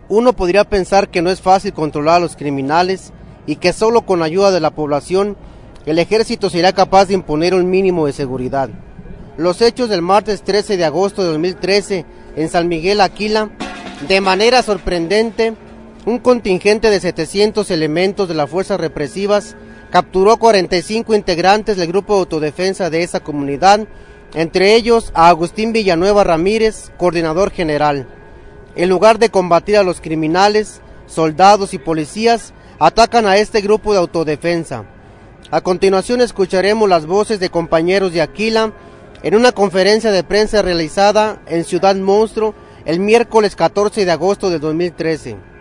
Uno podría pensar que no es fácil controlar a los criminales y que solo con ayuda de la población el ejército será capaz de imponer un mínimo de seguridad. Los hechos del martes 13 de agosto de 2013 en San Miguel Aquila, de manera sorprendente, un contingente de 700 elementos de las fuerzas represivas capturó 45 integrantes del grupo de autodefensa de esa comunidad, entre ellos a Agustín Villanueva Ramírez, coordinador general. En lugar de combatir a los criminales, soldados y policías atacan a este grupo de autodefensa. A continuación escucharemos las voces de compañeros de Aquila en una conferencia de prensa realizada en Ciudad Monstruo el miércoles 14 de agosto de 2013.